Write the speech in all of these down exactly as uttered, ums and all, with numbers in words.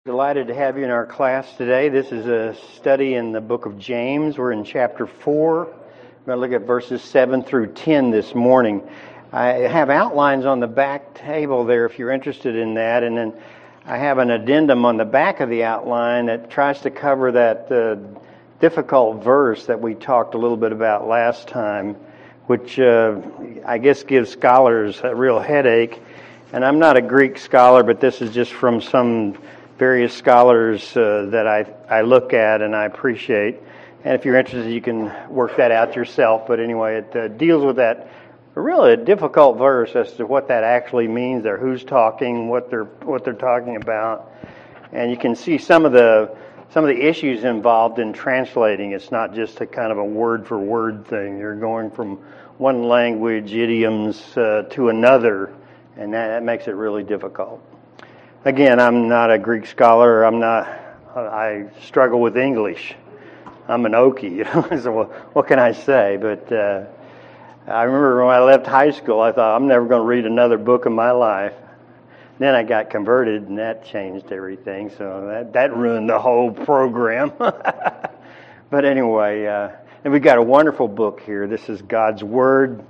Delighted to have you in our class today. This is a study in the book of James. We're in chapter four. We're going to look at verses seven through ten this morning. I have outlines on the back table there if you're interested in that, and then I have an addendum on the back of the outline that tries to cover that uh, difficult verse that we talked a little bit about last time, which uh, I guess gives scholars a real headache. And I'm not a Greek scholar, but this is just from some various scholars uh, that I I look at and I appreciate. And if you're interested, you can work that out yourself. But anyway, it uh, deals with that really a difficult verse as to what that actually means there, who's talking, what they're what they're talking about. And you can see some of the some of the issues involved in translating. It's not just a kind of a word for word thing. You're going from one language, idioms, uh, to another, and that, that makes it really difficult. Again, I'm not a Greek scholar. I'm not. I struggle with English. I'm an Okie, you know. So well, what can I say? But uh, I remember when I left high school, I thought I'm never going to read another book in my life. Then I got converted, and that changed everything. So that that ruined the whole program. But anyway, uh, and we've got a wonderful book here. This is God's Word.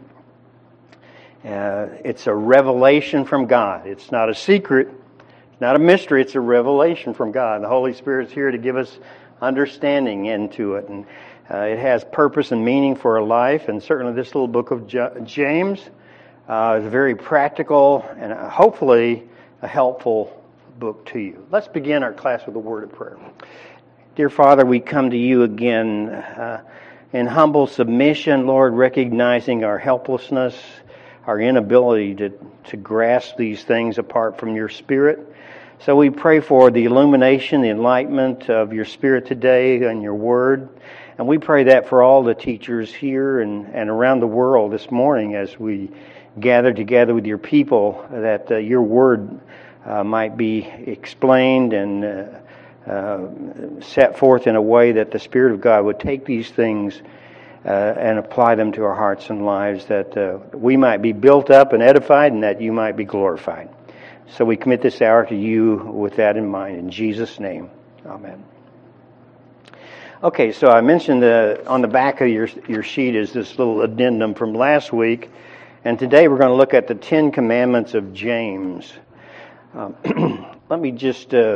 Uh, it's a revelation from God. It's not a secret. Not a mystery, it's a revelation from God. The Holy Spirit's here to give us understanding into it. And uh, it has purpose and meaning for our life. And certainly this little book of J- James uh, is very practical and hopefully a helpful book to you. Let's begin our class with a word of prayer. Dear Father, we come to you again uh, in humble submission, Lord, recognizing our helplessness, our inability to, to grasp these things apart from your Spirit. So we pray for the illumination, the enlightenment of your Spirit today and your Word. And we pray that for all the teachers here and, and around the world this morning as we gather together with your people, that uh, your Word uh, might be explained and uh, uh, set forth in a way that the Spirit of God would take these things uh, and apply them to our hearts and lives, that uh, we might be built up and edified and that you might be glorified. So we commit this hour to you with that in mind. In Jesus' name, amen. Okay, so I mentioned the, on the back of your, your sheet is this little addendum from last week. And today we're going to look at the Ten Commandments of James. Um, let me just, uh,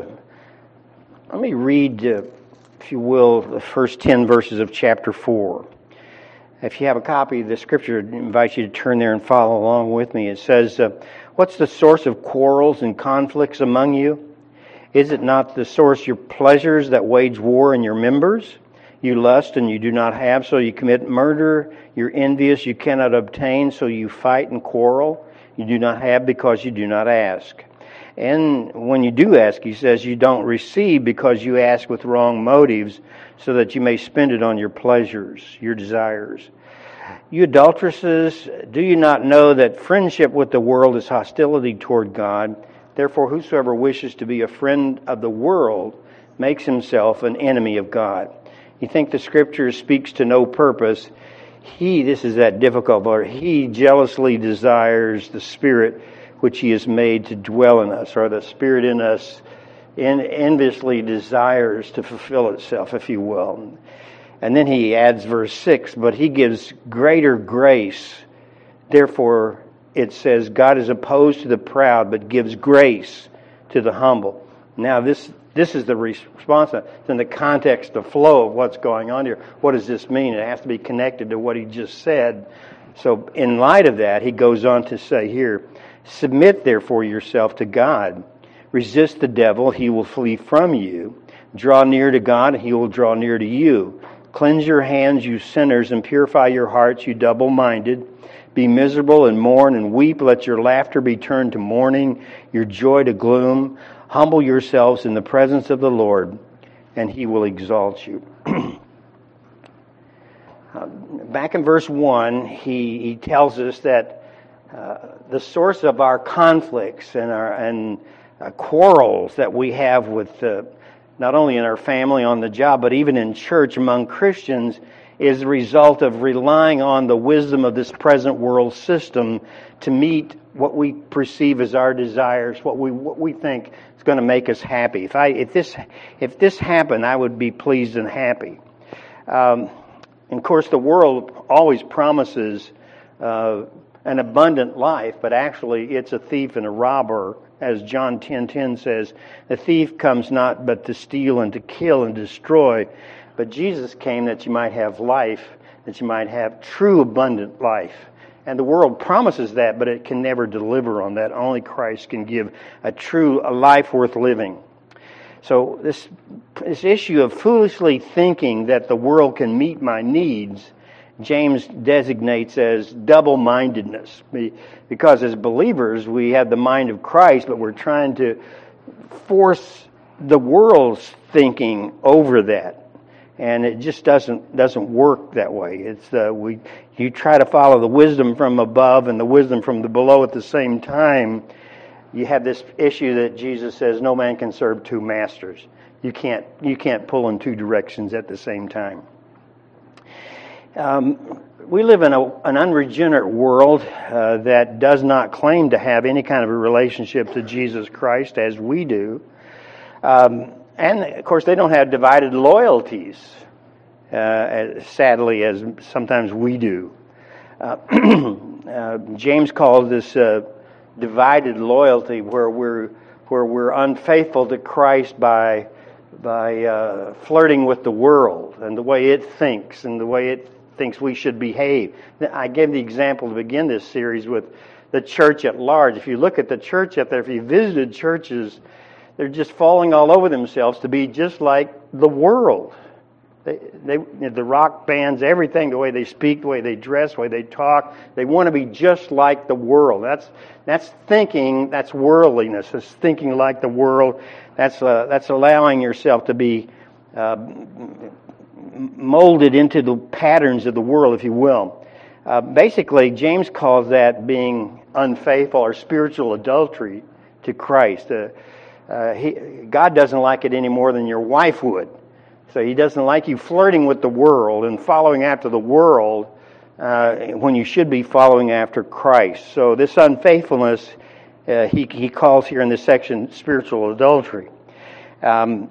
let me read, uh, if you will, the first ten verses of chapter four. If you have a copy of the scripture, I invite you to turn there and follow along with me. It says, uh, what's the source of quarrels and conflicts among you? Is it not the source your pleasures that wage war in your members? You lust and you do not have, so you commit murder. You're envious, you cannot obtain, so you fight and quarrel. You do not have because you do not ask. And when you do ask, he says, you don't receive because you ask with wrong motives, so that you may spend it on your pleasures, your desires. You adulteresses, do you not know that friendship with the world is hostility toward God? Therefore, whosoever wishes to be a friend of the world makes himself an enemy of God. You think the Scripture speaks to no purpose. He, this is that difficult part, he jealously desires the Spirit which he has made to dwell in us, or the Spirit in us en- enviously desires to fulfill itself, if you will. And then he adds verse six, but he gives greater grace. Therefore, it says, God is opposed to the proud, but gives grace to the humble. Now, this this is the response. It's in the context, the flow of what's going on here. What does this mean? It has to be connected to what he just said. So, in light of that, he goes on to say here, submit therefore yourself to God. Resist the devil, he will flee from you. Draw near to God, he will draw near to you. Cleanse your hands, you sinners, and purify your hearts, you double-minded. Be miserable and mourn and weep. Let your laughter be turned to mourning, your joy to gloom. Humble yourselves in the presence of the Lord, and he will exalt you. uh, back in verse one, he, he tells us that uh, the source of our conflicts and our and uh, quarrels that we have with uh, not only in our family, on the job, but even in church among Christians, is the result of relying on the wisdom of this present world system to meet what we perceive as our desires, what we what we think is going to make us happy. If I if this if this happened, I would be pleased and happy. Um, and of course, the world always promises uh, an abundant life, but actually, it's a thief and a robber. As John ten ten says, the thief comes not but to steal and to kill and destroy. But Jesus came that you might have life, that you might have true abundant life. And the world promises that, but it can never deliver on that. Only Christ can give a true a life worth living. So this, this issue of foolishly thinking that the world can meet my needs, James designates as double-mindedness. Because as believers, we have the mind of Christ, but we're trying to force the world's thinking over that. And it just doesn't doesn't work that way. It's uh, we you try to follow the wisdom from above and the wisdom from the below at the same time. You have this issue that Jesus says no man can serve two masters. You can't you can't pull in two directions at the same time. Um, we live in a, an unregenerate world uh, that does not claim to have any kind of a relationship to Jesus Christ as we do. Um, And, of course, they don't have divided loyalties, uh, as, sadly, as sometimes we do. Uh, uh, James calls this uh, divided loyalty, where we're where we're unfaithful to Christ by by uh, flirting with the world and the way it thinks and the way it thinks we should behave. I gave the example to begin this series with the church at large. If you look at the church out there, if you visited churches, they're just falling all over themselves to be just like the world. They, they, the rock bands, everything, the way they speak, the way they dress, the way they talk, they want to be just like the world. That's that's thinking, that's worldliness. That's thinking like the world. That's uh, that's allowing yourself to be uh, molded into the patterns of the world, if you will. Uh, basically, James calls that being unfaithful or spiritual adultery to Christ. Uh, Uh, he, God doesn't like it any more than your wife would. So He doesn't like you flirting with the world and following after the world uh, when you should be following after Christ. So this unfaithfulness, uh, he, he calls here in this section spiritual adultery. Um,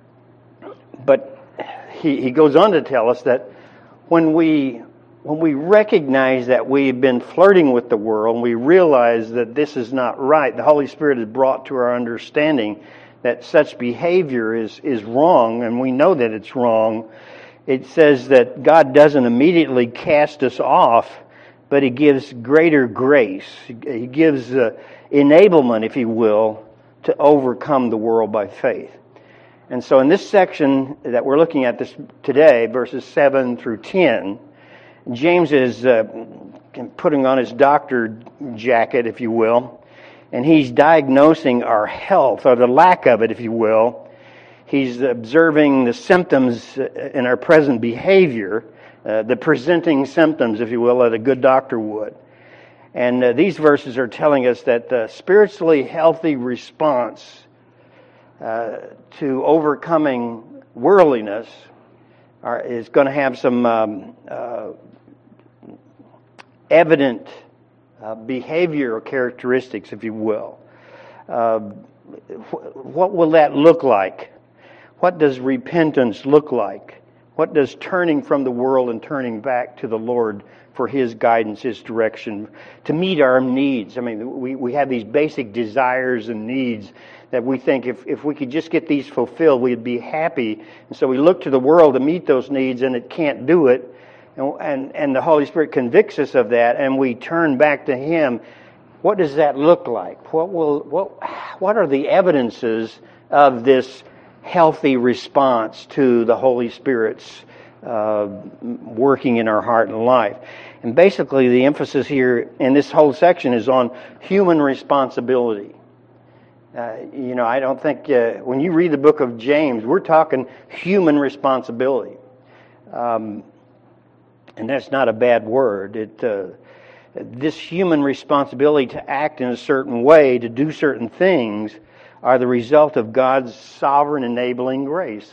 but he, he goes on to tell us that when we When we recognize that we've been flirting with the world and we realize that this is not right, the Holy Spirit has brought to our understanding that such behavior is, is wrong, and we know that it's wrong. It says that God doesn't immediately cast us off, but He gives greater grace. He gives uh, enablement, if you will, to overcome the world by faith. And so in this section that we're looking at this today, verses seven through ten, James is uh, putting on his doctor jacket, if you will, and he's diagnosing our health, or the lack of it, if you will. He's observing the symptoms in our present behavior, uh, the presenting symptoms, if you will, that a good doctor would. And uh, these verses are telling us that the spiritually healthy response uh, to overcoming worldliness are, is going to have some um, uh, evident uh, behavioral characteristics, if you will. Uh, wh- what will that look like? What does repentance look like? What does turning from the world and turning back to the Lord for His guidance, His direction, to meet our needs? I mean, we, we have these basic desires and needs that we think if, if we could just get these fulfilled, we'd be happy. And so we look to the world to meet those needs, and it can't do it. And, and, and the Holy Spirit convicts us of that, and we turn back to Him. What does that look like? What will what what are the evidences of this healthy response to the Holy Spirit's uh, working in our heart and life? And basically, the emphasis here in this whole section is on human responsibility. Uh, you know, I don't think uh, when you read the book of James, we're talking human responsibility. Um, And that's not a bad word. It, uh, this human responsibility to act in a certain way, to do certain things, are the result of God's sovereign enabling grace.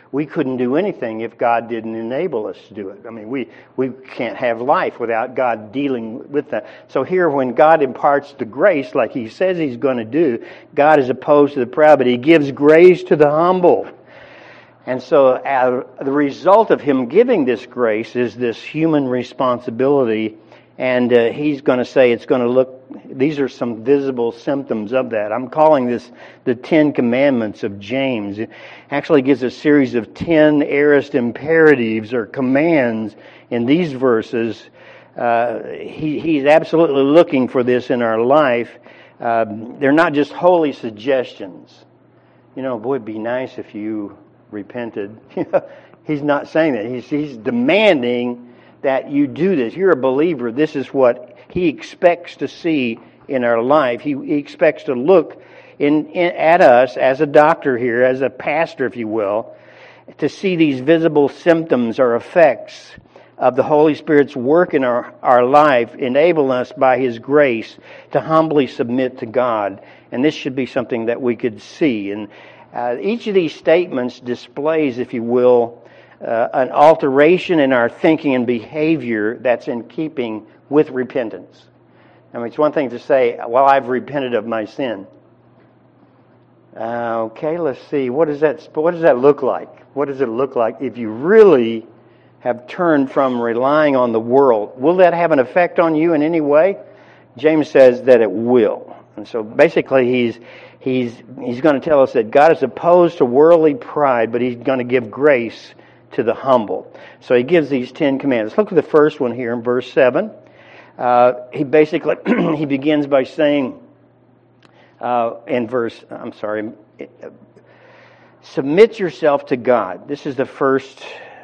we couldn't do anything if God didn't enable us to do it. I mean, we, we can't have life without God dealing with that. So here, when God imparts the grace, like He says He's going to do, God is opposed to the proud, but He gives grace to the humble. And so uh, the result of Him giving this grace is this human responsibility. And uh, He's going to say it's going to look, these are some visible symptoms of that. I'm calling this the Ten Commandments of James. It actually gives a series of ten aorist imperatives or commands in these verses. Uh, he, he's absolutely looking for this in our life. Um, they're not just holy suggestions. You know, boy, it'd be nice if you repented. He's not saying that. He's, he's demanding that you do this. You're a believer. This is what He expects to see in our life. He, he expects to look in, in at us as a doctor here, as a pastor, if you will, to see these visible symptoms or effects of the Holy Spirit's work in our, our life, enable us by His grace to humbly submit to God. And this should be something that we could see. And uh, each of these statements displays, if you will, Uh, an alteration in our thinking and behavior that's in keeping with repentance. I mean, it's one thing to say, well, I've repented of my sin. Uh, okay, let's see. What does that, what does that look like? What does it look like if you really have turned from relying on the world? Will that have an effect on you in any way? James says that it will. And so basically he's he's he's going to tell us that God is opposed to worldly pride, but He's going to give grace to the humble. So He gives these Ten Commandments. Look at the first one here in verse seven. Uh, he basically, he begins by saying, uh, in verse, I'm sorry, submit yourself to God. This is the first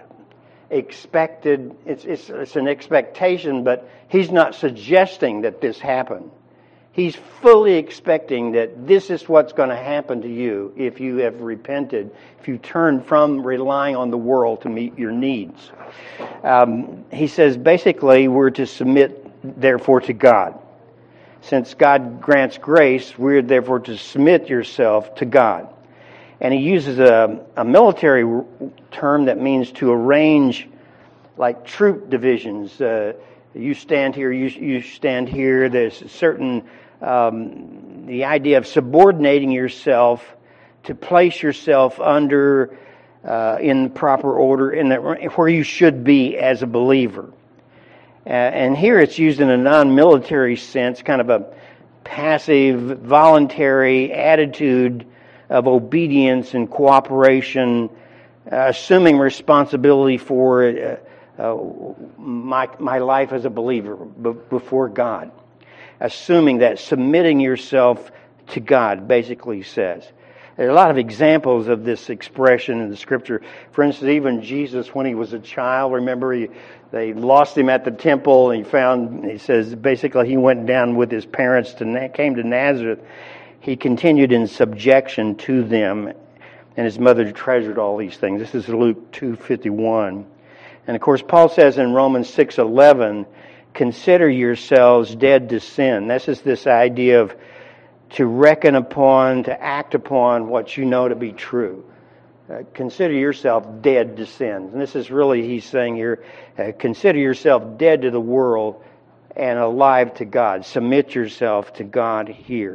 expected, it's, it's, it's an expectation, but He's not suggesting that this happen. He's fully expecting that this is what's going to happen to you if you have repented, if you turn from relying on the world to meet your needs. Um, he says basically we're to submit, therefore, to God. Since God grants grace, we're therefore to submit yourself to God. And he uses a, a military term that means to arrange like troop divisions. Uh, you stand here, you, you stand here. There's a certain Um, the idea of subordinating yourself to place yourself under uh, in proper order in the, where you should be as a believer. Uh, and here it's used in a non-military sense, kind of a passive, voluntary attitude of obedience and cooperation, uh, assuming responsibility for uh, uh, my my life as a believer b- before God. Assuming that, submitting yourself to God, basically says. There are a lot of examples of this expression in the Scripture. For instance, even Jesus, when He was a child, remember he, they lost Him at the temple, and He found, He says, basically He went down with His parents, to came to Nazareth. He continued in subjection to them, and His mother treasured all these things. This is Luke two fifty-one. And of course, Paul says in Romans six eleven, consider yourselves dead to sin. This is this idea of to reckon upon, to act upon what you know to be true. Uh, consider yourself dead to sin. And this is really, he's saying here, uh, consider yourself dead to the world and alive to God. Submit yourself to God here.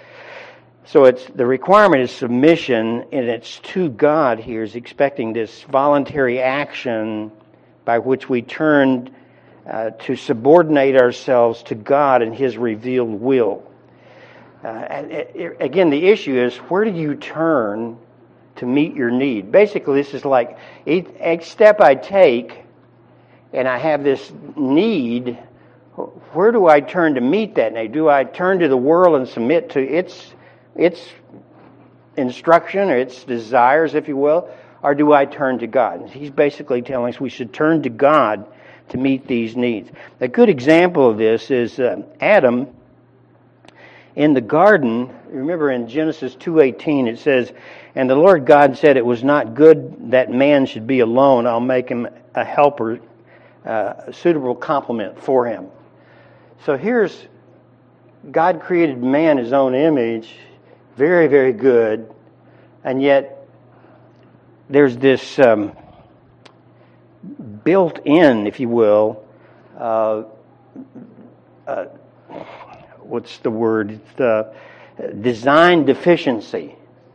So it's the requirement is submission, and it's to God here. Is expecting this voluntary action by which we turn Uh, to subordinate ourselves to God and His revealed will. Uh, and it, it, again, the issue is, where do you turn to meet your need? Basically, this is like each, each step I take, and I have this need. Where do I turn to meet that need? Do I turn to the world and submit to its its instruction or its desires, if you will, or do I turn to God? He's basically telling us we should turn to God to meet these needs. A good example of this is uh, Adam in the garden. Remember in Genesis two eighteen it says, and the Lord God said it was not good that man should be alone. I'll make him a helper, uh, a suitable complement for him. So here's God created man in His own image, very, very good, and yet there's this um, built-in, if you will, uh, uh, what's the word? It's the design deficiency.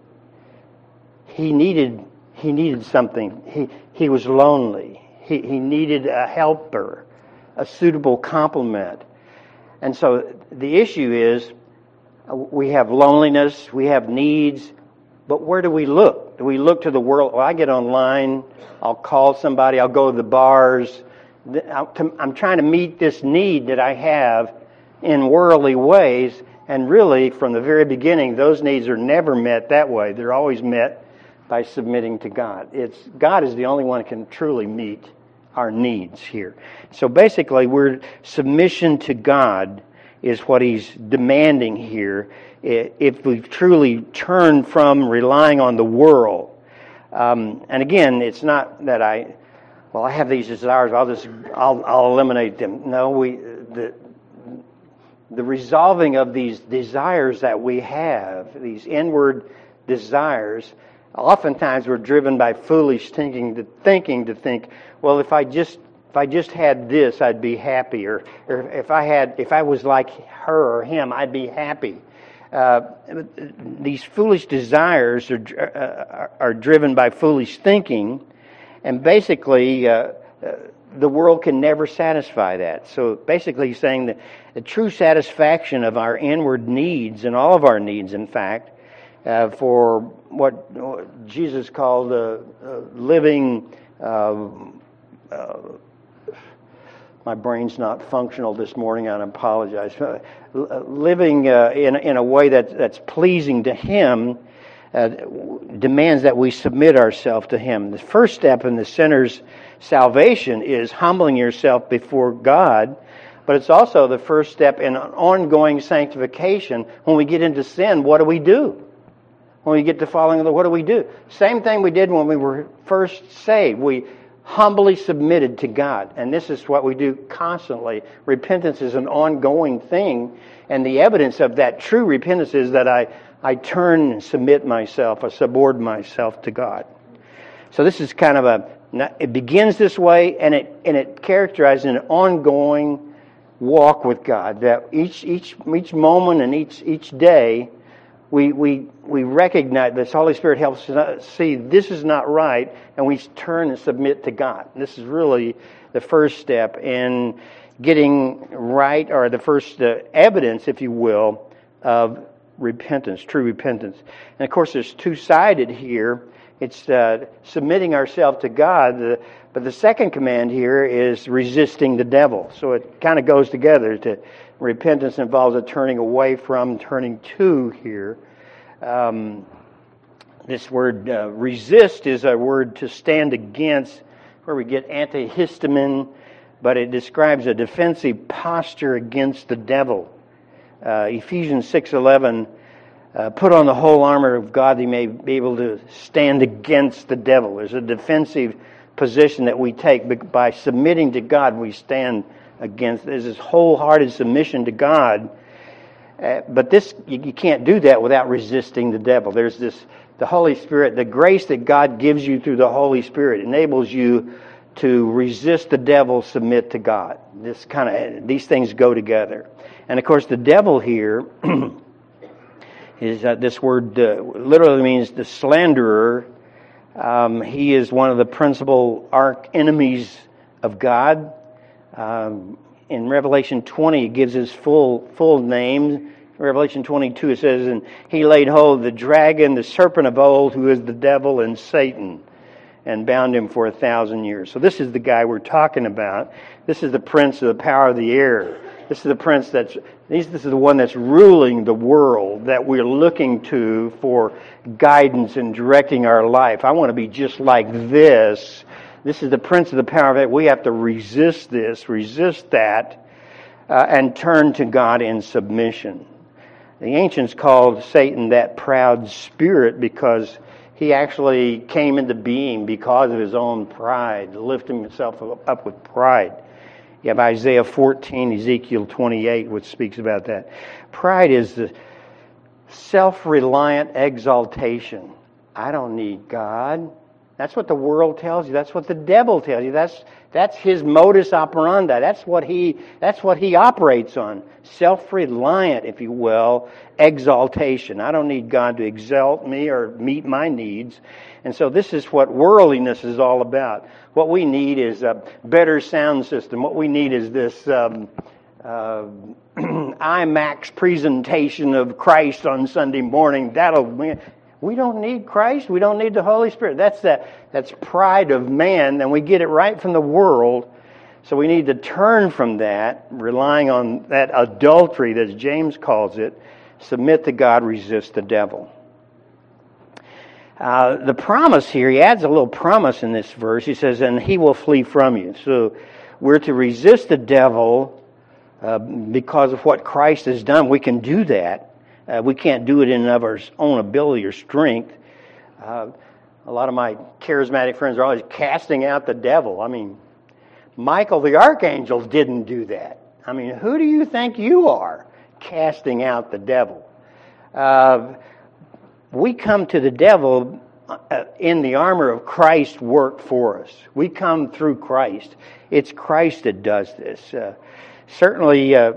He needed he needed something. He he was lonely. He he needed a helper, a suitable complement. And so the issue is, we have loneliness, we have needs, but where do we look? Do we look to the world? Well, I get online, I'll call somebody, I'll go to the bars. I'm trying to meet this need that I have in worldly ways, and really, from the very beginning, those needs are never met that way. They're always met by submitting to God. It's God is the only one who can truly meet our needs here. So basically, we're submission to God is what He's demanding here. If we've truly turned from relying on the world, um, and again, it's not that I, well, I have these desires. I'll just, I'll, I'll eliminate them. No, we the. The resolving of these desires that we have, these inward desires, oftentimes we're driven by foolish thinking to thinking to think, well, if I just if I just had this, I'd be happy, or, or if I had if I was like her or him, I'd be happy. Uh, these foolish desires are uh, are driven by foolish thinking, and basically. Uh, uh, The world can never satisfy that. So basically he's saying that the true satisfaction of our inward needs, and all of our needs, in fact, uh, for what Jesus called uh, uh, living, uh, uh, my brain's not functional this morning, I apologize, uh, living uh, in, in a way that, that's pleasing to Him, Uh, demands that we submit ourselves to Him. The first step in the sinner's salvation is humbling yourself before God, but it's also the first step in an ongoing sanctification. When we get into sin, what do we do? When we get to following the, what do we do? Same thing we did when we were first saved. We humbly submitted to God, and this is what we do constantly. Repentance is an ongoing thing, and the evidence of that true repentance is that I I turn and submit myself, I subordinate myself to God. So this is kind of a, it begins this way, and it and it characterizes an ongoing walk with God. That each each each moment and each each day, we we we recognize this. Holy Spirit helps us see this is not right, and we turn and submit to God. This is really the first step in getting right, or the first uh, evidence, if you will, of repentance, true repentance. And of course, there's two-sided here. It's uh, submitting ourselves to God, the, but the second command here is resisting the devil. So it kind of goes together. To repentance involves a turning away from, turning to here. Um, this word uh, resist is a word to stand against, where we get antihistamine, but it describes a defensive posture against the devil. Uh, Ephesians six eleven, uh, put on the whole armor of God that you may be able to stand against the devil. There's a defensive position that we take. By submitting to God, we stand against. There's this wholehearted submission to God. Uh, but this, you, you can't do that without resisting the devil. There's this, the Holy Spirit, the grace that God gives you through the Holy Spirit enables you to resist the devil, submit to God. This kind of, these things go together. And of course, the devil here is uh, this word uh, literally means the slanderer. Um, he is one of the principal arch enemies of God. Um, in Revelation twenty, it gives his full full name. Revelation twenty-two, it says, "And he laid hold of the dragon, the serpent of old, who is the devil and Satan, and bound him for a thousand years." So this is the guy we're talking about. This is the prince of the power of the air. This is the prince that's, this is the one that's ruling the world that we're looking to for guidance and directing our life. I want to be just like this. This is the prince of the power of it. We have to resist this, resist that, uh, and turn to God in submission. The ancients called Satan that proud spirit because he actually came into being because of his own pride, lifting himself up with pride. You have Isaiah fourteen, Ezekiel twenty-eight, which speaks about that. Pride is the self-reliant exaltation. I don't need God. That's what the world tells you. That's what the devil tells you. That's that's his modus operandi. That's what he that's what he operates on. Self-reliant, if you will, exaltation. I don't need God to exalt me or meet my needs. And so this is what worldliness is all about. What we need is a better sound system. What we need is this um, uh, IMAX presentation of Christ on Sunday morning. That'll We don't need Christ. We don't need the Holy Spirit. That's that. That's pride of man, and we get it right from the world. So we need to turn from that, relying on that adultery, as James calls it. Submit to God, resist the devil. Uh, the promise here, he adds a little promise in this verse. He says, and he will flee from you. So we're to resist the devil uh, because of what Christ has done. We can do that. Uh, we can't do it in and of our own ability or strength. Uh, a lot of my charismatic friends are always casting out the devil. I mean, Michael the archangel didn't do that. I mean, who do you think you are casting out the devil? Uh, we come to the devil uh, in the armor of Christ's work for us. We come through Christ. It's Christ that does this. Uh, certainly... Uh,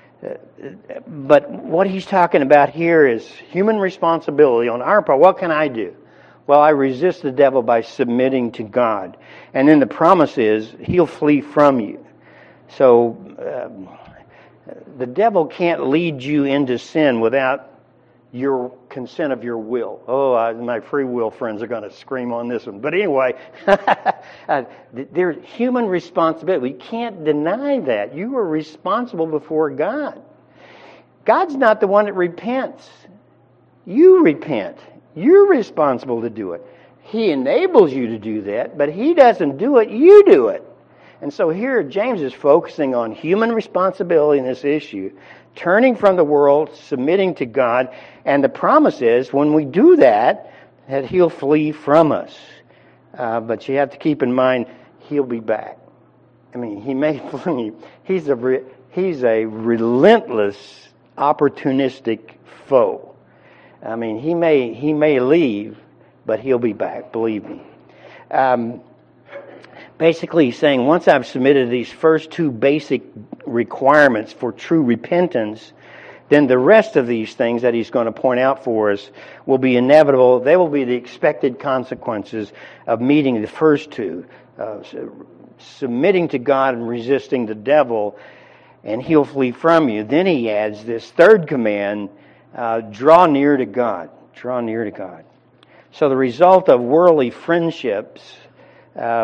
But what he's talking about here is human responsibility on our part. What can I do? Well, I resist the devil by submitting to God. And then the promise is he'll flee from you. So um, the devil can't lead you into sin without your consent of your will. Oh, I, my free will friends are going to scream on this one. But anyway, uh, there's human responsibility. We can't deny that. You are responsible before God. God's not the one that repents. You repent. You're responsible to do it. He enables you to do that, but He doesn't do it. You do it. And so here James is focusing on human responsibility in this issue, turning from the world, submitting to God, and the promise is when we do that, that He'll flee from us. Uh, but you have to keep in mind, He'll be back. I mean, He may flee. He's a re- he's a relentless, opportunistic foe. I mean, He may He may leave, but He'll be back. Believe me. Um, Basically, he's saying, once I've submitted these first two basic requirements for true repentance, then the rest of these things that he's going to point out for us will be inevitable. They will be the expected consequences of meeting the first two, uh, submitting to God and resisting the devil, and he'll flee from you. Then he adds this third command, uh, draw near to God. Draw near to God. So the result of worldly friendships, uh,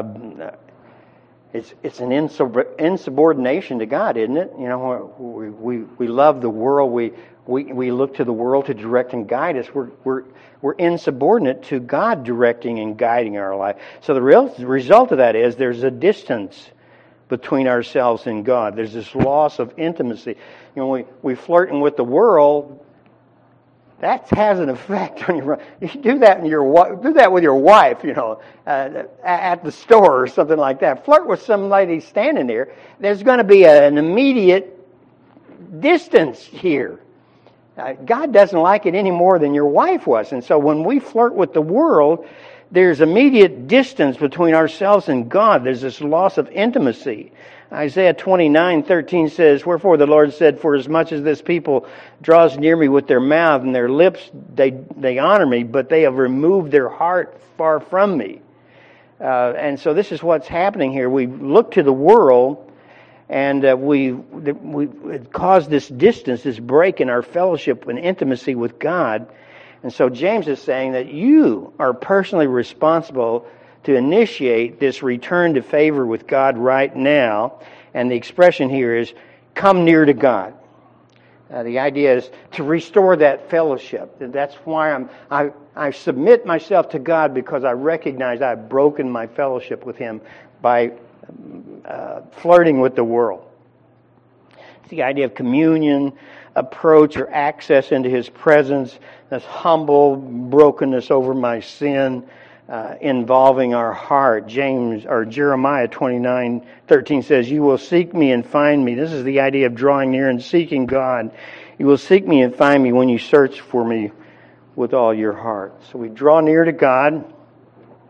It's it's an insubordination to God, isn't it? You know, we we, we love the world. We, we we look to the world to direct and guide us. We're we're we're insubordinate to God directing and guiding our life. So the real the result of that is there's a distance between ourselves and God. There's this loss of intimacy. You know, we we flirting with the world. That has an effect on your. You do that in your do that with your wife, you know, uh, at the store or something like that. Flirt with some lady standing there. There's going to be an immediate distance here. Uh, God doesn't like it any more than your wife was, and so when we flirt with the world, there's immediate distance between ourselves and God. There's this loss of intimacy. Isaiah twenty-nine thirteen says, wherefore the Lord said, for as much as this people draws near me with their mouth and their lips, they they honor me, but they have removed their heart far from me. Uh, and so this is what's happening here. We look to the world, and uh, we we it caused this distance, this break in our fellowship and intimacy with God. And so James is saying that you are personally responsible to initiate this return to favor with God right now. And the expression here is, come near to God. Uh, the idea is to restore that fellowship. That's why I'm, I, I submit myself to God, because I recognize I've broken my fellowship with Him by uh, flirting with the world. It's the idea of communion, approach or access into His presence, this humble brokenness over my sin, Uh, involving our heart. James or Jeremiah twenty-nine thirteen says, you will seek me and find me. This is the idea of drawing near and seeking God. You will seek me and find me when you search for me with all your heart. So we draw near to God.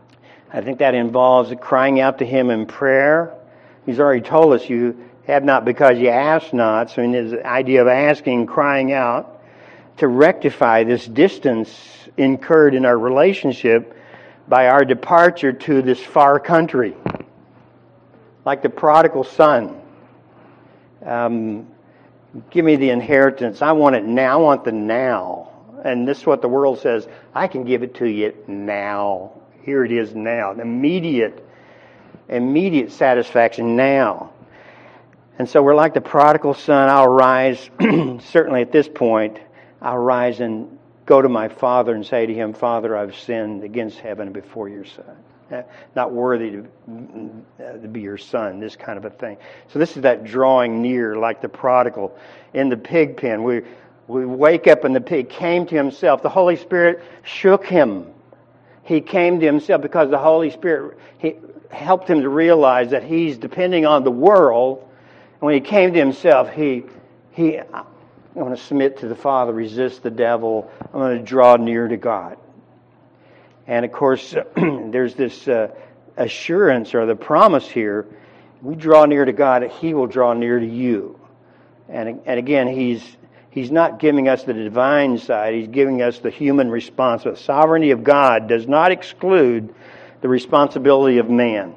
I think that involves crying out to Him in prayer. He's already told us you have not because you ask not. So in his idea of asking, crying out, to rectify this distance incurred in our relationship by our departure to this far country. Like the prodigal son. Um, give me the inheritance. I want it now. I want the now. And this is what the world says. I can give it to you now. Here it is now. Immediate, immediate satisfaction now. And so we're like the prodigal son. I'll rise, certainly at this point, I'll rise and go to my father and say to him, Father, I've sinned against heaven and before your son. Not worthy to, to be your son, this kind of a thing. So this is that drawing near, like the prodigal in the pig pen. We we wake up and the pig came to himself. The Holy Spirit shook him. He came to himself because the Holy Spirit he helped him to realize that he's depending on the world. And when he came to himself, he he I'm going to submit to the Father, resist the devil. I'm going to draw near to God. And of course, there's this uh, assurance or the promise here. We draw near to God, He will draw near to you. And and again, He's He's not giving us the divine side. He's giving us the human response. The sovereignty of God does not exclude the responsibility of man.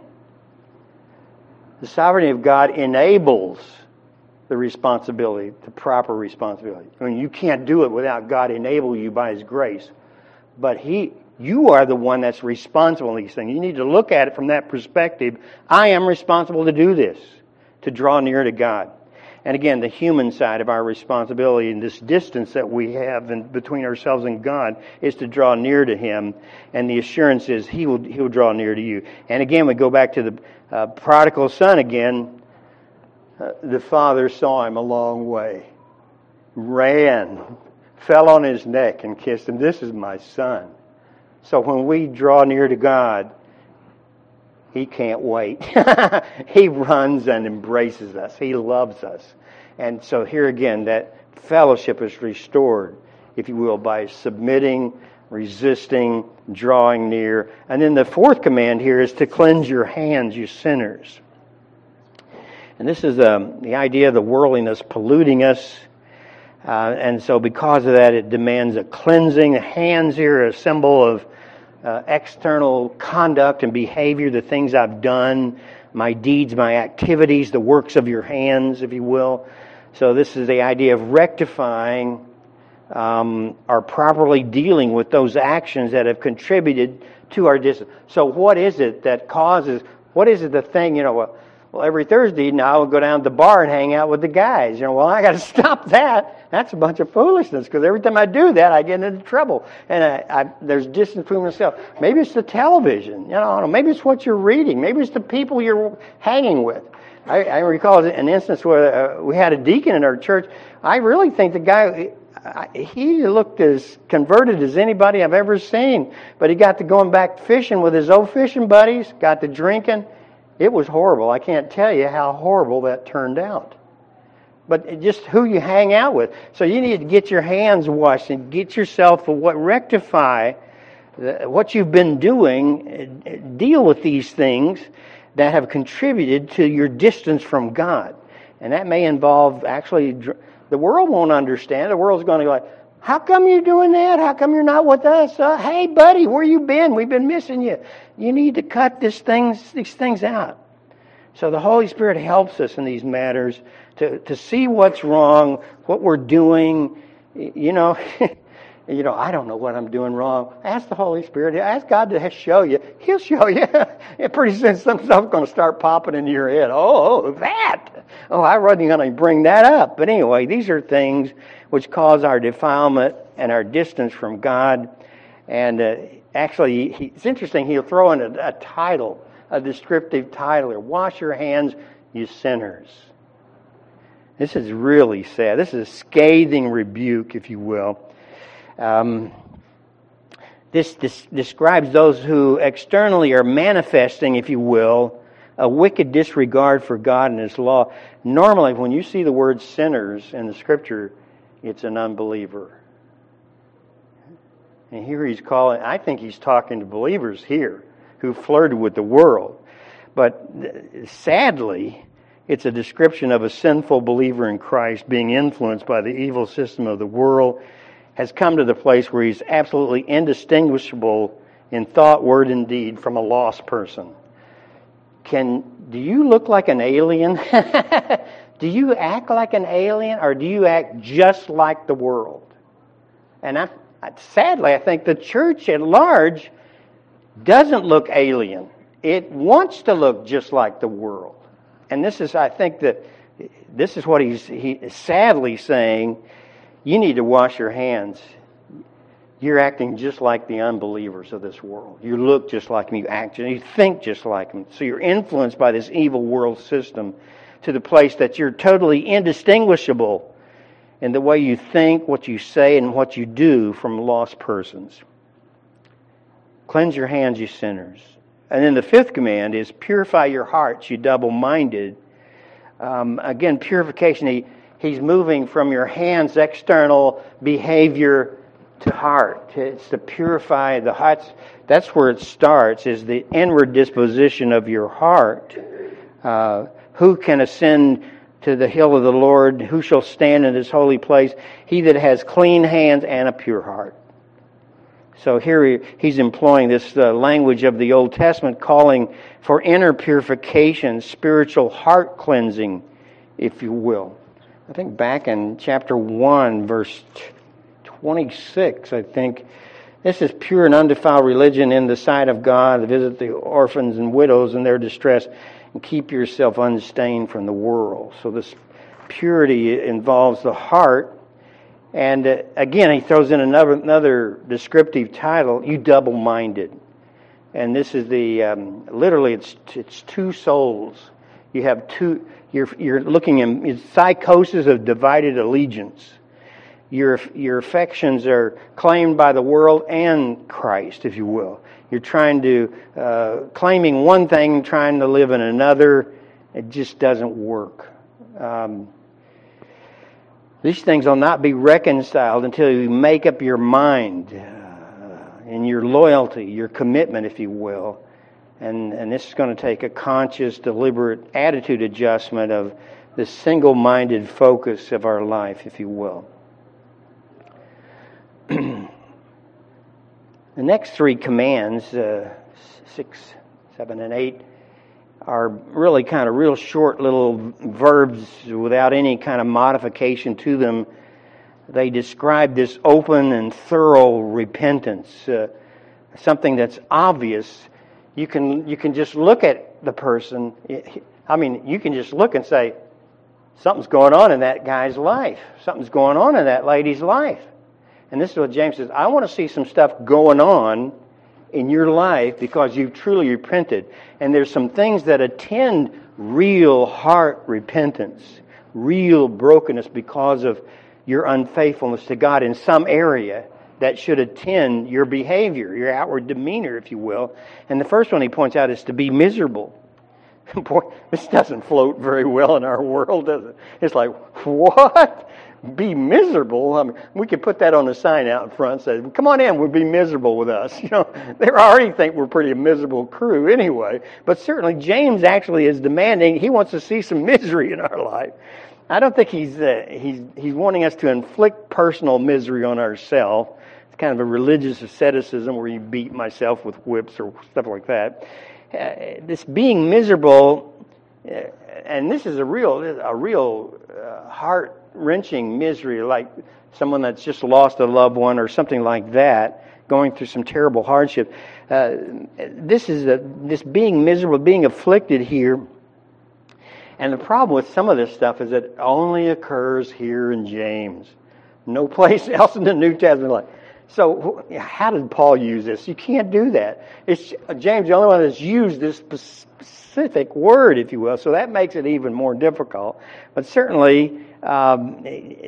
The sovereignty of God enables the responsibility, the proper responsibility. I mean, you can't do it without God enabling you by His grace. But He, you are the one that's responsible in these things. You need to look at it from that perspective. I am responsible to do this, to draw near to God. And again, the human side of our responsibility in this distance that we have in between ourselves and God is to draw near to Him. And the assurance is He will He will draw near to you. And again, we go back to the uh, prodigal son again. Uh, the father saw him a long way, ran, fell on his neck and kissed him. This is my son. So when we draw near to God, He can't wait. He runs and embraces us. He loves us. And so here again, that fellowship is restored, if you will, by submitting, resisting, drawing near. And then the fourth command here is to cleanse your hands, you sinners. And this is um, the idea of the worldliness polluting us. Uh, and so because of that, it demands a cleansing. The hands here are a symbol of uh, external conduct and behavior, the things I've done, my deeds, my activities, the works of your hands, if you will. So this is the idea of rectifying um, or properly dealing with those actions that have contributed to our distance. So what is it that causes, what is it the thing, you know, well, Well, every Thursday now I'll go down to the bar and hang out with the guys. You know, well, I got to stop that. That's a bunch of foolishness because every time I do that, I get into trouble. And I, I, there's distance between myself. Maybe it's the television. You know, I don't know, maybe it's what you're reading. Maybe it's the people you're hanging with. I, I recall an instance where uh, we had a deacon in our church. I really think the guy, he looked as converted as anybody I've ever seen. But he got to going back fishing with his old fishing buddies, got to drinking. It was horrible. I can't tell you how horrible that turned out. But just who you hang out with. So you need to get your hands washed and get yourself what rectify what you've been doing. Deal with these things that have contributed to your distance from God. And that may involve actually, the world won't understand. The world's going to go like, how come you're doing that? How come you're not with us? Uh, hey, buddy, where you been? We've been missing you. You need to cut this things, these things out. So the Holy Spirit helps us in these matters to, to see what's wrong, what we're doing. You know, you know, I don't know what I'm doing wrong. Ask the Holy Spirit. Ask God to show you. He'll show you. And pretty soon some stuff's going to start popping into your head. Oh, oh, that. Oh, I wasn't going to bring that up. But anyway, these are things which cause our defilement and our distance from God. And uh, actually, he, it's interesting, he'll throw in a, a title, a descriptive title here. Wash your hands, you sinners. This is really sad. This is a scathing rebuke, if you will. Um, this, this describes those who externally are manifesting, if you will, a wicked disregard for God and His law. Normally, when you see the word sinners in the Scripture, it's an unbeliever. And here he's calling, I think he's talking to believers here. who flirted with the world. But sadly, it's a description of a sinful believer in Christ being influenced by the evil system of the world, has come to the place where he's absolutely indistinguishable in thought, word, and deed from a lost person. Can do you look like an alien? Do you act like an alien, or do you act just like the world? And I, sadly, I think the church at large doesn't look alien. It wants to look just like the world. And this is, I think that this is what he's he sadly saying. You need to wash your hands. You're acting just like the unbelievers of this world. You look just like them. You act, you think just like them. So you're influenced by this evil world system to the place that you're totally indistinguishable in the way you think, what you say, and what you do from lost persons. Cleanse your hands, you sinners. And then the fifth command is purify your hearts, you double-minded. Um, again, purification, he, he's moving from your hands' external behavior to heart. It's to purify the heart. That's where it starts, is the inward disposition of your heart. Uh, who can ascend to the hill of the Lord? Who shall stand in His holy place? He that has clean hands and a pure heart. So here he, he's employing this uh, language of the Old Testament, calling for inner purification, spiritual heart cleansing, if you will. I think back in chapter one, verse twenty-six, I think, this is pure and undefiled religion in the sight of God, to visit the orphans and widows in their distress, and keep yourself unstained from the world. So this purity involves the heart. And uh, again, he throws in another another descriptive title, you double-minded. And this is the, um, literally it's it's two souls. You have two, you're, you're looking in, it's psychosis of divided allegiance. Your your affections are claimed by the world and Christ, if you will. You're trying to, uh, claiming one thing, trying to live in another. It just doesn't work. Um, these things will not be reconciled until you make up your mind uh, and your loyalty, your commitment, if you will. And, and this is going to take a conscious, deliberate attitude adjustment of the single-minded focus of our life, if you will. The next three commands, uh, six, seven, and eight, are really kind of real short little verbs without any kind of modification to them. They describe this open and thorough repentance, uh, something that's obvious. You can you can just look at the person. I mean, you can just look and say, something's going on in that guy's life. Something's going on in that lady's life. And this is what James says, I want to see some stuff going on in your life because you've truly repented. And there's some things that attend real heart repentance, real brokenness because of your unfaithfulness to God in some area that should attend your behavior, your outward demeanor, if you will. And the first one he points out is to be miserable. Boy, this doesn't float very well in our world, does it? It's like, what? Be miserable? I mean, we could put that on a sign out in front and say, come on in, we'll be miserable with us. You know, they already think we're pretty a miserable crew anyway. But certainly James actually is demanding, he wants to see some misery in our life. I don't think he's uh, he's he's wanting us to inflict personal misery on ourselves. It's kind of a religious asceticism where you beat myself with whips or stuff like that. Uh, this being miserable, uh, and this is a real a real uh, heart wrenching misery, like someone that's just lost a loved one or something like that, going through some terrible hardship. Uh, this is a, this being miserable, being afflicted here. And the problem with some of this stuff is it only occurs here in James. No place else in the New Testament. Like, so how did Paul use this? You can't do that. It's James, the only one that's used this specific word, if you will. So that makes it even more difficult. But certainly, um,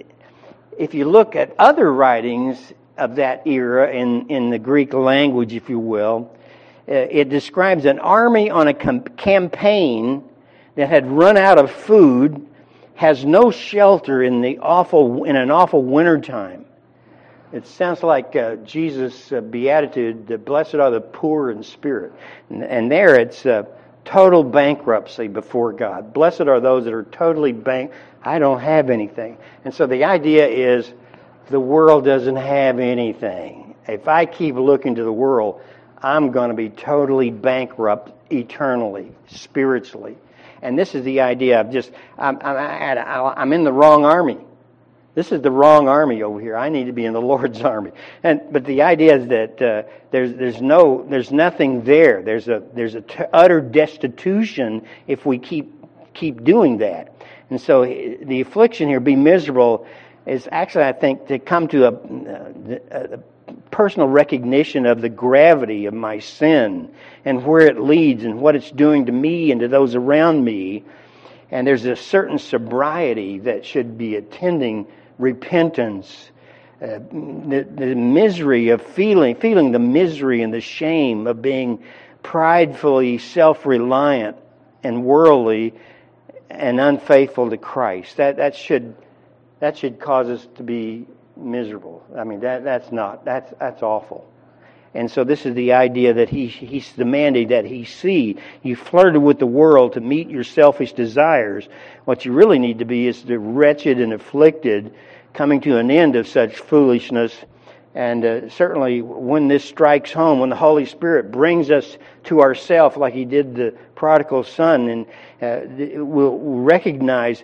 if you look at other writings of that era in, in the Greek language, if you will, uh, it describes an army on a com- campaign that had run out of food, has no shelter in the awful in an awful wintertime. It sounds like uh, Jesus' uh, beatitude, the blessed are the poor in spirit. And, and there it's uh, total bankruptcy before God. Blessed are those that are totally bank. I don't have anything. And so the idea is the world doesn't have anything. If I keep looking to the world, I'm going to be totally bankrupt eternally, spiritually. And this is the idea of just, I'm, I'm, I'm in the wrong army. This is the wrong army over here. I need to be in the Lord's army. And but the idea is that uh, there's there's no there's nothing there. There's a there's a t- utter destitution if we keep keep doing that. And so the affliction here, be miserable, is actually, I think, to come to a, a, a personal recognition of the gravity of my sin and where it leads and what it's doing to me and to those around me. And there's a certain sobriety that should be attending repentance, uh, the, the misery of feeling, feeling the misery and the shame of being pridefully self-reliant and worldly and unfaithful to Christ. That that should that should cause us to be miserable. I mean, that that's not that's that's awful. And so this is the idea that he he's demanding that he see. You flirted with the world to meet your selfish desires. What you really need to be is the wretched and afflicted, coming to an end of such foolishness. And uh, certainly when this strikes home, when the Holy Spirit brings us to ourselves like He did the prodigal son, and uh, we'll recognize,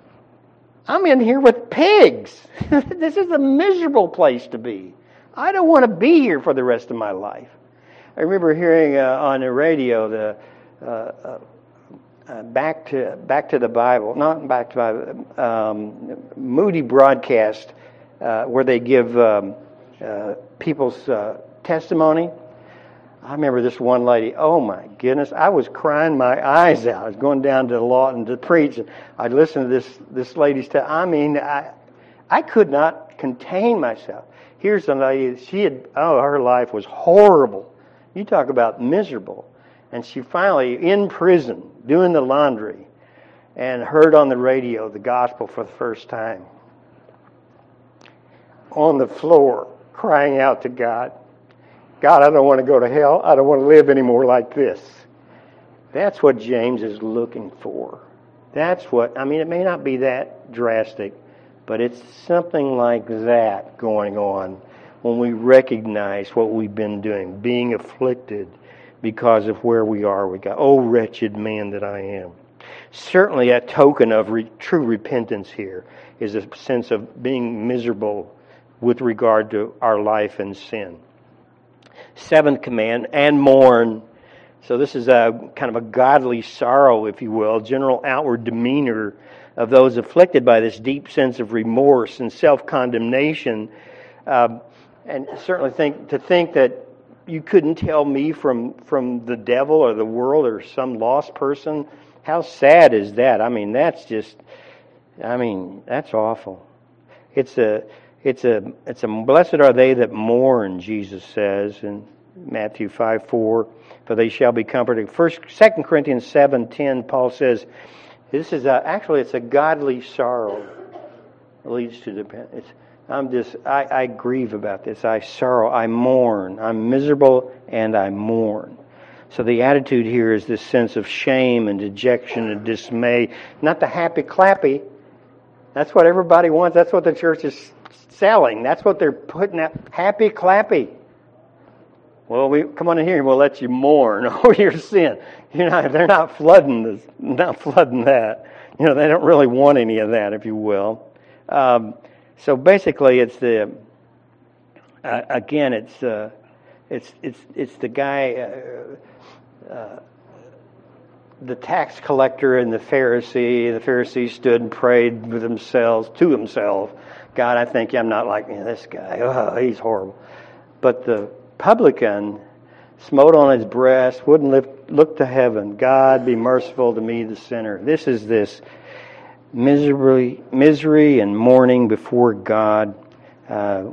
I'm in here with pigs. This is a miserable place to be. I don't want to be here for the rest of my life. I remember hearing uh, on the radio the uh, uh, uh, back to back to the Bible, not back to the Bible, um, Moody broadcast uh, where they give um, uh, people's uh, testimony. I remember this one lady. Oh my goodness, I was crying my eyes out. I was going down to the Lawton to preach, and I'd listen to this this lady's testimony. I mean, I I could not contain myself. Here's a lady, she had, oh, her life was horrible. You talk about miserable. And she finally, in prison, doing the laundry, and heard on the radio the gospel for the first time. On the floor, crying out to God, God, I don't want to go to hell. I don't want to live anymore like this. That's what James is looking for. That's what, I mean, it may not be that drastic, but it's something like that going on when we recognize what we've been doing, being afflicted because of where we are with God. Oh, wretched man that I am. Certainly a token of re- true repentance here is a sense of being miserable with regard to our life and sin. Seventh command, and mourn. So this is a kind of a godly sorrow, if you will, general outward demeanor of those afflicted by this deep sense of remorse and self-condemnation. Uh, and certainly think to think that you couldn't tell me from, from the devil or the world or some lost person. How sad is that? I mean, that's just, I mean, that's awful. It's a, it's a, it's a, blessed are they that mourn, Jesus says in Matthew five four, for they shall be comforted. First, Second Corinthians seven ten, Paul says, this is a, actually it's a godly sorrow that leads to repentance. I'm just I, I grieve about this. I sorrow. I mourn. I'm miserable and I mourn. So the attitude here is this sense of shame and dejection and dismay, not the happy clappy. That's what everybody wants. That's what the church is selling. That's what they're putting out. Happy clappy. Well, we come on in here and we'll let you mourn over your sin. You know, they're not flooding this, not flooding that. You know, they don't really want any of that, if you will. Um, so basically, it's the uh, again, it's uh, it's it's it's the guy, uh, uh, the tax collector and the Pharisee. The Pharisee stood and prayed with themselves to himself. God, I think I'm not like this guy. Oh, he's horrible. But the publican smote on his breast, wouldn't lift, look to heaven. God, be merciful to me, the sinner. This is this misery, misery and mourning before God. Uh,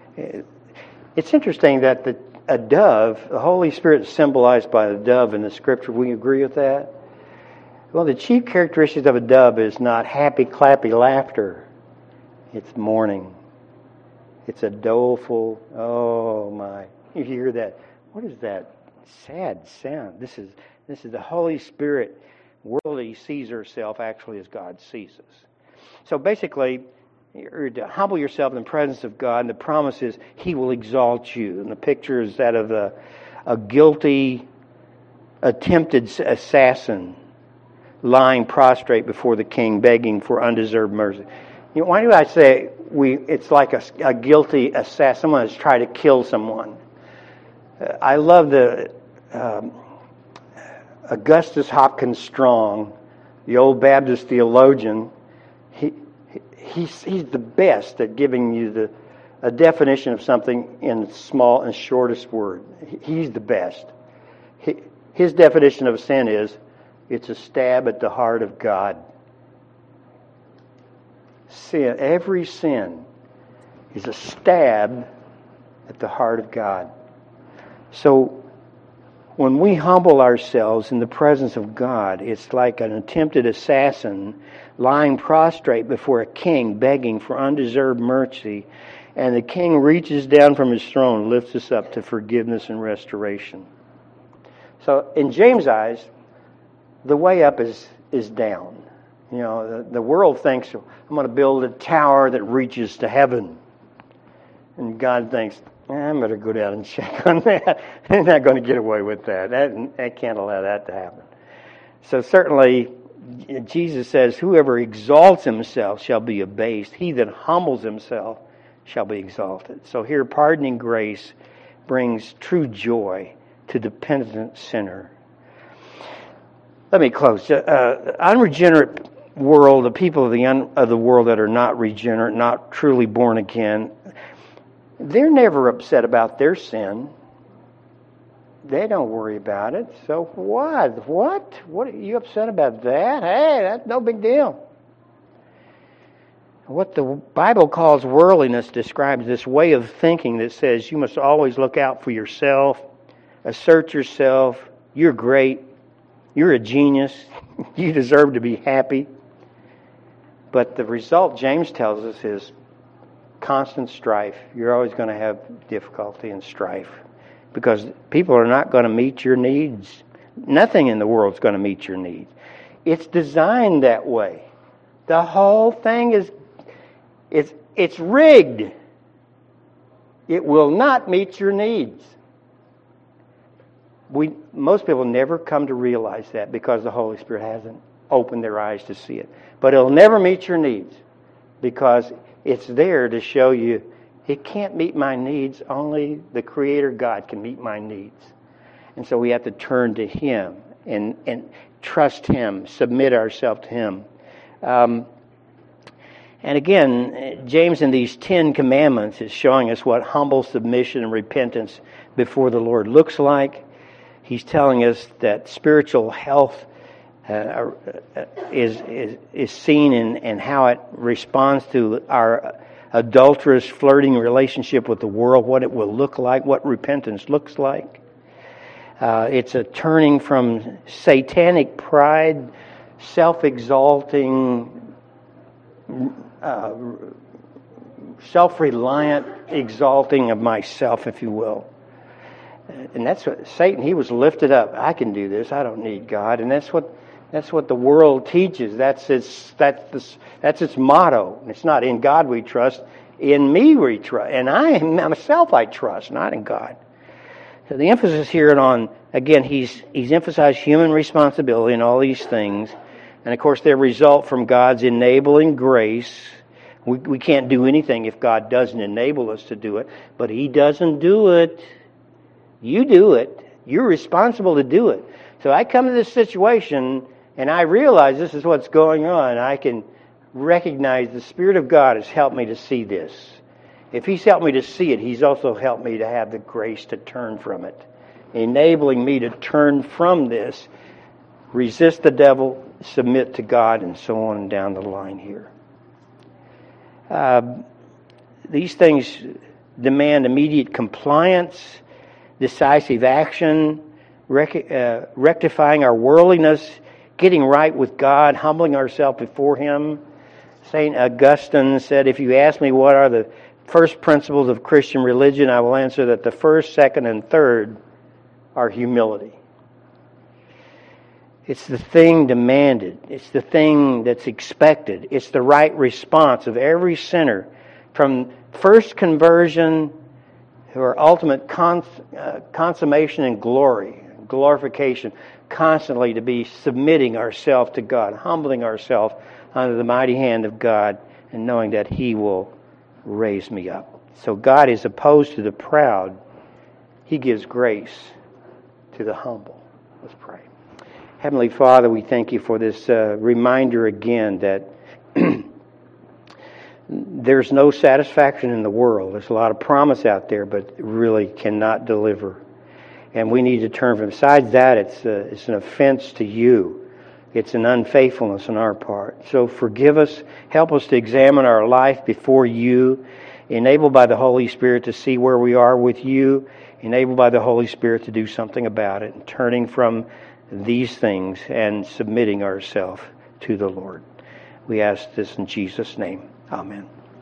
it's interesting that the, a dove, the Holy Spirit is symbolized by the dove in the Scripture. Will you agree with that? Well, the chief characteristics of a dove is not happy, clappy laughter. It's mourning. It's a doleful, oh my. You hear that? What is that sad sound? This is this is the Holy Spirit worldly sees herself actually as God sees us. So basically, you're to humble yourself in the presence of God, and the promise is He will exalt you. And the picture is that of a, a guilty, attempted assassin lying prostrate before the king, begging for undeserved mercy. You know, why do I say we? It's like a, a guilty assassin. Someone has tried to kill someone. Uh, I love the um, Augustus Hopkins Strong, the old Baptist theologian. He, he he's he's the best at giving you the a definition of something in small and shortest word. He, he's the best. He, his definition of sin is, it's a stab at the heart of God. Sin, every sin is a stab at the heart of God. So when we humble ourselves in the presence of God, it's like an attempted assassin lying prostrate before a king begging for undeserved mercy, and the king reaches down from his throne and lifts us up to forgiveness and restoration. So in James' eyes, the way up is, is down. You know, the, the world thinks, I'm going to build a tower that reaches to heaven. And God thinks, eh, I'm going to go down and check on that. I'm not going to get away with that. that. I can't allow that to happen. So certainly, Jesus says, whoever exalts himself shall be abased. He that humbles himself shall be exalted. So here, pardoning grace brings true joy to the penitent sinner. Let me close. Uh, unregenerate world, the people of the un, of the world that are not regenerate, not truly born again, they're never upset about their sin. They don't worry about it. So what? What? What are you upset about that? Hey, that's no big deal. What the Bible calls worldliness describes this way of thinking that says you must always look out for yourself, assert yourself, you're great, you're a genius, you deserve to be happy. But the result, James tells us, is constant strife. You're always going to have difficulty and strife because people are not going to meet your needs. Nothing in the world is going to meet your needs. It's designed that way. The whole thing is it's it's rigged. It will not meet your needs. We most people never come to realize that because the Holy Spirit hasn't opened their eyes to see it. But it'll never meet your needs because it's there to show you it can't meet my needs. Only the Creator God can meet my needs. And so we have to turn to Him and, and trust Him, submit ourselves to Him. Um, and again, James in these Ten Commandments is showing us what humble submission and repentance before the Lord looks like. He's telling us that spiritual health uh, is, is is seen in, in how it responds to our adulterous, flirting relationship with the world, what it will look like, what repentance looks like. Uh, it's a turning from satanic pride, self-exalting, uh, self-reliant exalting of myself, if you will. And that's what Satan, he was lifted up. I can do this. I don't need God. And that's what that's what the world teaches. That's its that's the, that's its motto. It's not in God we trust, in me we trust. And I myself I trust, not in God. So the emphasis here on, again, he's he's emphasized human responsibility in all these things. And of course they result from God's enabling grace. We we can't do anything if God doesn't enable us to do it. But He doesn't do it. You do it. You're responsible to do it. So I come to this situation and I realize this is what's going on. I can recognize the Spirit of God has helped me to see this. If He's helped me to see it, He's also helped me to have the grace to turn from it, enabling me to turn from this, resist the devil, submit to God, and so on and down the line here. Uh, these things demand immediate compliance, decisive action, rec- uh, rectifying our worldliness, getting right with God, humbling ourselves before Him. Saint Augustine said, if you ask me what are the first principles of Christian religion, I will answer that the first, second, and third are humility. It's the thing demanded. It's the thing that's expected. It's the right response of every sinner, from first conversion to our ultimate cons- uh, consummation and glory, glorification, constantly to be submitting ourselves to God, humbling ourselves under the mighty hand of God, and knowing that He will raise me up. So God is opposed to the proud. He gives grace to the humble. Let's pray. Heavenly Father, we thank You for this uh, reminder again that there's no satisfaction in the world. There's a lot of promise out there, but it really cannot deliver. And we need to turn from. Besides that, it's uh, it's an offense to You. It's an unfaithfulness on our part. So forgive us. Help us to examine our life before You. Enabled by the Holy Spirit to see where we are with You. Enabled by the Holy Spirit to do something about it. And turning from these things and submitting ourselves to the Lord. We ask this in Jesus' name. Amen.